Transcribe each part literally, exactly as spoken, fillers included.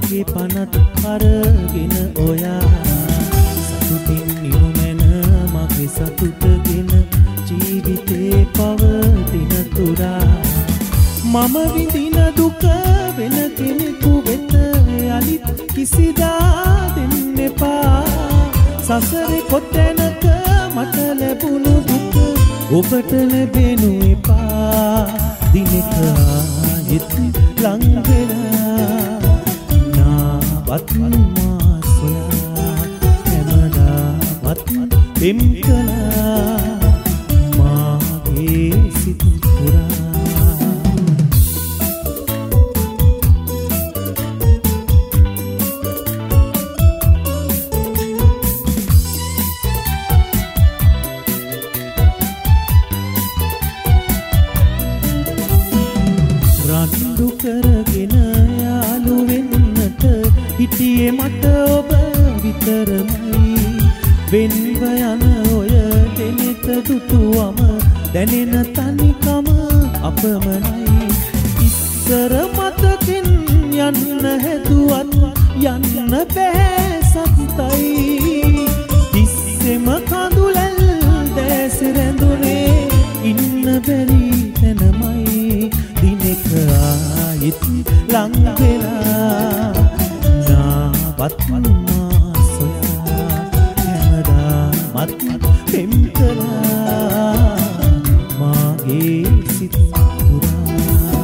මගේ පනත් අරගෙන ඔයා සතුටින් නිරුමැන මගේ සතුටගෙන ජීවිතේ පවතින තුරා මම විඳින දුක වෙන කෙනෙකු වෙත යලිත් කිසිදා දෙන්න එපා සසරේ කොතැනක මට ලැබුණු දුක ඔබට ලැබෙනු එපා දිනක ආයෙත් ලං වෙලා නාවත් මා සොයා හැමදාවත් පෙම් කළා මාගේ සිත පුරා රණ්ඩු කරගෙන යාළු වෙන්නට හිටියේ මට ඔබ විතරමයි වෙන්ව යන ඔය දෙනෙත දුටුවම දැනෙන තනිකම අපමණයි ඉස්සර මතකින් යන්න හැදුවත් යන්න බෑ සතුටයි දිස්සෙම කඳුලැල් දැස් රැඳුනේ ඉන්න බැරි තැනමයි දිනක ආයෙත් ලං වෙලා නාවත් මා සොයා හැමදාමත් පෙම් කළා මාගේ සිත පුරා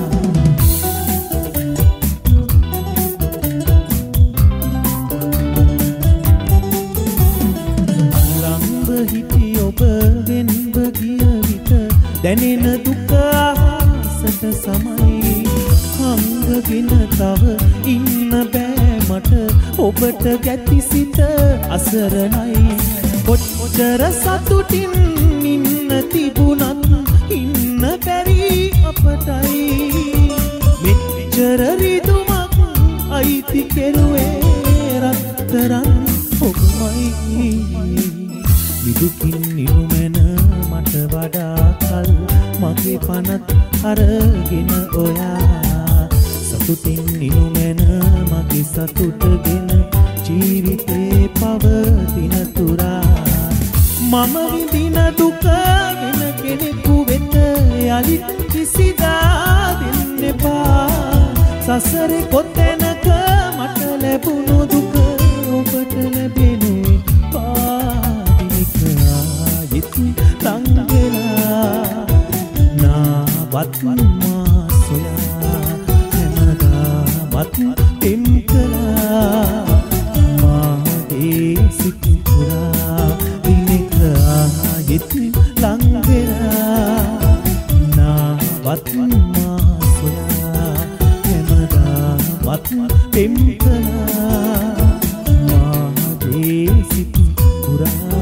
ළඟ හිටි ඔබ වෙන්ව ගිය විට දැනෙන දුක අහසට සමයි හංගගෙන තව ඉන්න බෑ මට ඔබට ගැති සිත අසරණයි කොච්චර සතුටින් ඉන්න තිබුණත් ඉන්න බැරි අපටයි මෙච්චර රිදුමක් අයිති කෙරුවේ රත්තරන් ඔබමයි විදුකින් නිරුමැන මට වඩා කල් මගේ පනත් අරගෙන ඔයා සතුටින් නිරුමැන මගේ සතුටගෙන ජීවිතේ පවතින තුරා මම විඳින දුක වෙන කෙනෙකු වෙත යලිත් කිසිදා දෙන්න එපා සසරේ කොතැනක මට ලැබුණු දුක ඔබට ලැබෙනු එපා දිනක ආයෙත් ලං වෙලා නාවත් මා සොයා හැමදාමත් පෙම් කළා මාගේ සිත පුරා දිනක ආයෙත් ලං වෙලා නාවත් මා සොයා හැමදාමත් පෙම් කළා මාගේ සිත පුරා